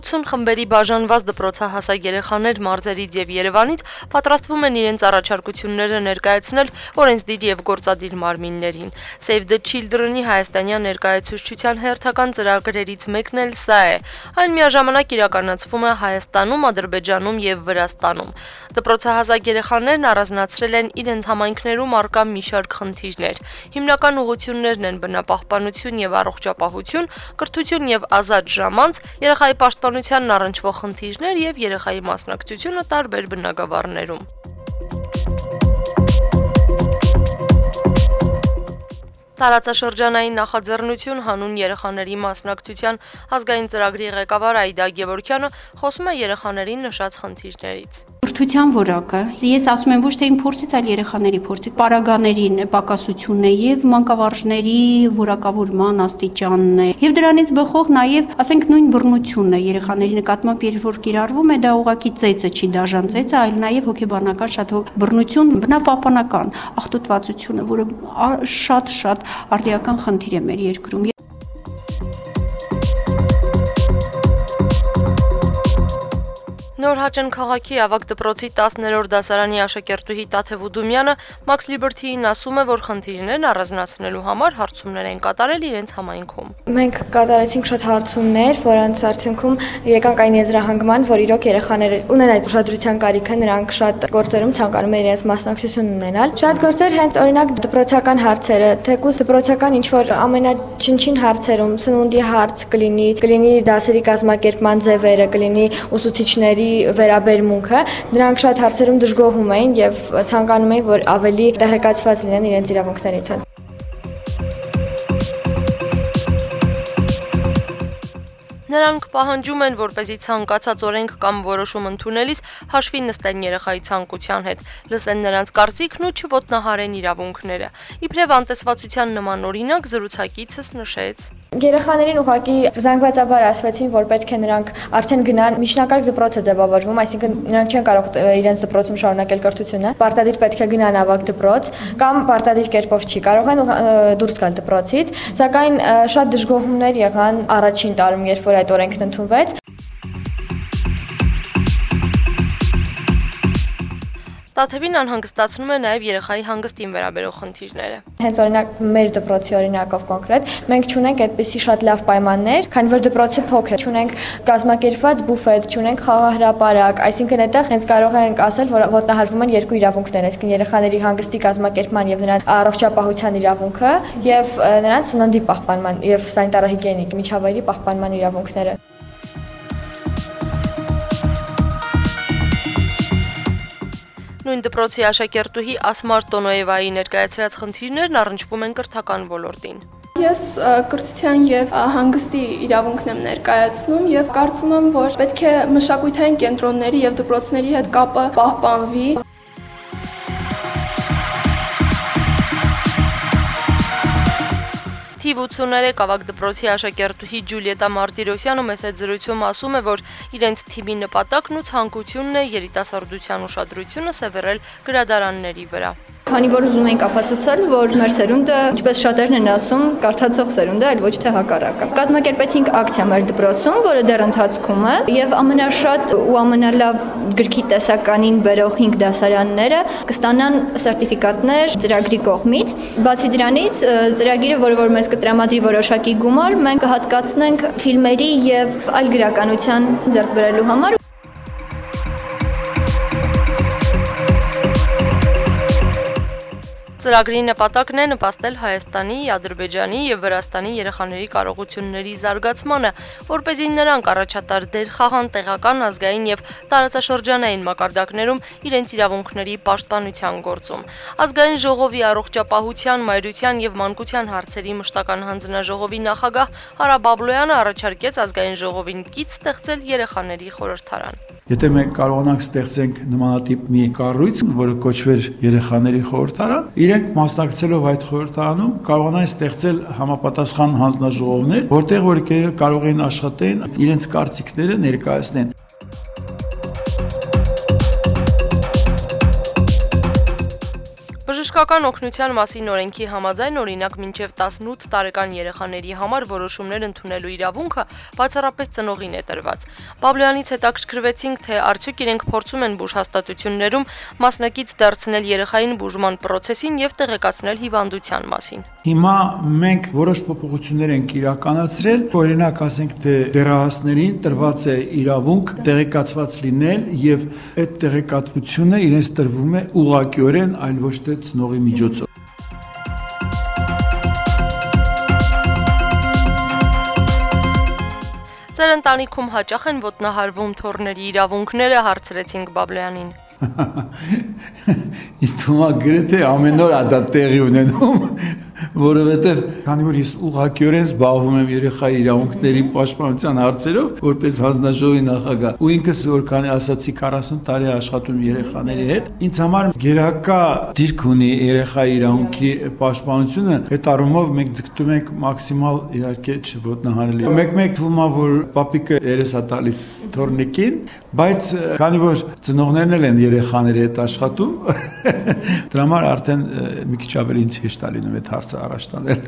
30 խմբերի բաժանված դպրոցահասակ երեխաներ մարզերից եւ Երևանից պատրաստվում են իրենց առաջարկությունները ներկայացնել օրենսդիր եւ գործադիր մարմիններին։ Save the Children-ի հայաստանյան ներկայացուցչության հերթական ծրագրերից մեկն էլ սա է։ Այն միաժամանակ իրականացվում է Հայաստանում, Ադրբեջանում եւ Վրաստանում։ Դպրոցահասակ երեխաներն առանձնացրել են իրենց համայնքներում առկա մի շարք խնդիրներ։ Հիմնական ուղղություններն են բնապահպանություն եւ առողջապահություն, կրթություն եւ ազատ ժամանց, երեխայի պաշտպանությանն առնչվող խնդիրներ եւ երեխայի մասնակցությունը տարբեր բնագավառներում։ Տարածաշրջանային նախաձեռնություն հանուն երեխաների մասնակցության ազգային ծրագրի ղեկավար Այդա Գևորգյանը խոսում է երեխաների նշած խնդիրներից։ Կրթության որակը, ես ասում եմ ոչ թե իմ փորձից, այլ երեխաների փորձից, պարագաներին պակասությունն է եւ մանկավարժների որակավորման աստիճանն է։ Եվ դրանից բխող նաեւ, ասենք, նույն բռնությունն է երեխաների նկատմամբ, երբ որ կիրառվում է, դա ուղղակի ծեծը չի, դաժան ծեծը, այլ նաեւ հոգեբանական շատ բռնություն, բնապահպանական աղտոտվածությունը, որը շատ արդիական խնդիր է մեր երկրում։ Նորհաճն քաղաքի ավագ դպրոցի 10-րդ դասարանի աշակերտուհի Տաթև Ուդումյանը Max Liberty-ին ասում է, որ խնդիրներն առանձնացնելու համար հարցումներ են կատարել իրենց համայնքում։ Մենք կատարեցինք շատ հարցումներ, որոնց արդյունքում եկանք այն եզրահանգման, որ իրոք երեխաները ունեն այդ ուշադրության կարիքը, նրանք շատ գործերում ցանկանում են իրենց մասնակցություն ունենալ։ Շատ գործեր հենց օրինակ դպրոցական հարցերը, թեկուզ դպրոցական ինչ-որ ամենաչնչին հարցերում, սնունդի հարց կլինի դասերի կազմակերպման ձևերը, կլինի ուսուցիչների վերաբերմունքը, նրանք շատ հարցերում դժգոհում էին եւ ցանկանում էին, որ ավելի տեղեկացված լինեն իրենց իրավունքներից։ Նրանք պահանջում են, որպեսզի ցանկացած օրենք կամ որոշում ընդունելիս հաշվի նստեն երեխայի ցանկության հետ, լսեն նրանց կարծիքն ու չոտնահարեն իրավունքները։ Իբրև անտեսվածության նման օրինակ զրուցակիցս նշեց. Երեխաներին ուղղակի զանգվածաբար ասվեցին, որ պետք է նրանք արդեն գնան, միջնակարգ դպրոց է ձևավորվում, այսինքն նրանք չեն կարող իրենց դպրոցում շարունակել կրթությունը, պարտադիր պետք է գնան ավագ դպրոց կամ պարտադիր կերպով չի կարող են դուրս գալ դպրոցից, սակայն շատ դժգոհումներ եղան առաջին տարում, երբ որ այդ օրենքն ընդունվեց։ Տաթևին անհանգստացնում է նաև երեխայի հանգստին վերաբերող խնդիրները։ Հենց օրինակ մեր դպրոցի օրինակով կոնկրետ մենք չունենք այդպիսի շատ լավ պայմաններ, քանի որ դպրոցը փոքր է, չունենք կազմակերպված բուֆետ, չունենք խաղահրապարակ, այսինքն այդտեղ հենց կարող ենք ասել, որ ոտնահարվում են երկու իրավունքներ, այսինքն երեխաների հանգստի կազմակերպման եւ նրանց առողջապահության իրավունքը եւ նրանց սննդի պահպանման եւ սանիտարահիգիենիկ միջավայրի պահպանման իրավունքները։ Նույն դպրոցի աշակերտուհի Ասմար Տոնոևայի ներկայացրած խնդիրներն առնչվում են կրթական ոլորտին։ Ես կրթության եւ հանգստի իրավունքն եմ ներկայացնում եւ կարծում եմ, որ պետք է մշակութային կենտրոնների եւ դպրոցների հետ կապը պահպանվի։ Թիվ 83 ավագ դպրոցի աշակերտուհի Ջուլիետա Մարտիրոսյանը մեծ հետ զրույցում ասում է, որ իրենց թիմի նպատակն ու ցանկությունն է երիտասարդության ուշադրությունը սևեռել գրադարանների վրա։ Քանի որ ուզում ենք ապացուցել, որ մեր սերունդը, ինչպես շատերն են ասում, կարդացող սերունդ է, այլ ոչ թե հակառակը։ Կազմակերպեցինք ակցիա մեր դպրոցում, որը դեռ ընթացքում է, եւ ամենաշատ ու ամենալավ գրքի տեսականին բերող 5 դասարանները կստանան սերտիֆիկատներ ծրագրի կողմից։ Բացի դրանից, ծրագիրը, որը մեզ կտրամադրի որոշակի գումար, մենք կհատկացնենք ֆիլմերի եւ այլ գրականության ձեռք բերելու համար։ Ծրագրի նպատակն է նպաստել Հայաստանի, Ադրբեջանի եւ Վրաստանի երեխաների կարողությունների զարգացմանը, որպեսզի նրանք առաջատար դեր խաղան տեղական, ազգային եւ տարածաշրջանային մակարդակներում իրենց իրավունքների պաշտպանության գործում։ Ազգային ժողովի առողջապահության, մայրության եւ մանկության հարցերի մշտական հանձնաժողովի նախագահ Արա Բաբլոյանը առաջարկեց ազգային ժողովին կից ստեղծել երեխաների խորհրդարան։ Եթե մենք կարողանանք ստեղծենք նմանատիպ մի կառույց, որը կոչվեր երեխաների խորհրդարան, իրենք մասնակցելով այդ խորհրդարանում կարողանան ստեղծել համապատասխան հանձնաժողովներ, որտեղ որ կարող են աշխատեն, իրենց կարծիքները ներկայացնեն։ Պետական օգնության մասին օրենքի համաձայն օրինակ մինչև 18 տարեկան երեխաների համար որոշումներ ընդունելու իրավունքը բացառապես ծնողին է տրված։ Բաբլյանից հետաքրքրվեցինք, թե արդյոք իրենք փորձում են բուժհաստատություններում մասնակից դարձնել երեխային բուժման process-ին եւ տեղեկացնել հիվանդության մասին։ Հիմա մենք որոշ փոփոխություններ ենք իրականացրել, օրինակ ասենք թե դեռահասներին տրված է իրավունք տեղեկացված լինել եւ այդ տեղեկատվությունը իրենց տրվում է ուղղակիորեն, այլ ոչ թե ծնողի միջոցով։ Ձեր ընտանիքում հաճախ են ոտնահարվում թոռների իրավունքները, հարցրեցինք Բաբլյանին։ Իսկ թվում է գրեթե ամեն օր դա տեղի ունենում, որովհետև քանի որ ես ուղղակիորեն զբաղվում եմ երեխայի իրավունքների պաշտպանության հարցերով, որպես հանձնաժողովի նախագահ, ու ինքս որքանի ասացի 40 տարի աշխատում երեխաների հետ, ինձ համար գերակա դիրք ունի երեխայի իրավունքի պաշտպանությունը, այդ առումով մենք ձգտում ենք մաքսիմալ իհարկե չոտնահարել։ Մեկ-մեկ թվում է, որ պապիկը երես է տալիս թորնիկին, բայց քանի որ ծնողներն էլ են երեխաների հետ աշխատում, դրա համար արդեն մի քիչ ավելի ինձ հեշտ է լինում այդ հարցը առաջ տանել։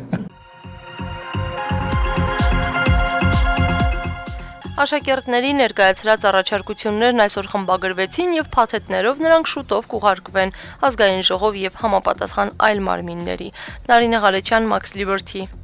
Աշակերտների ներկայացրած առաջարկություններն այսօր խմբագրվեցին եւ փաթեթներով նրանք շուտով կուղարկվեն ազգային ժողով եւ համապատասխան այլ մարմինների։ Նարինե Ղալեչյան, Max Liberty։